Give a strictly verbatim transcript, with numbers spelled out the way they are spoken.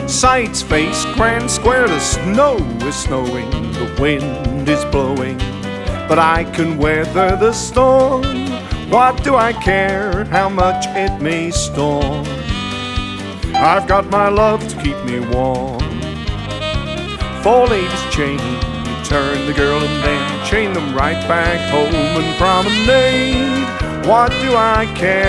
Sights face grand square, the snow is snowing, the wind is blowing, but I can weather the storm. What do I care how much it may storm? I've got my love to keep me warm. Four ladies chain, you turn the girl and then chain them right back home and promenade. What do I care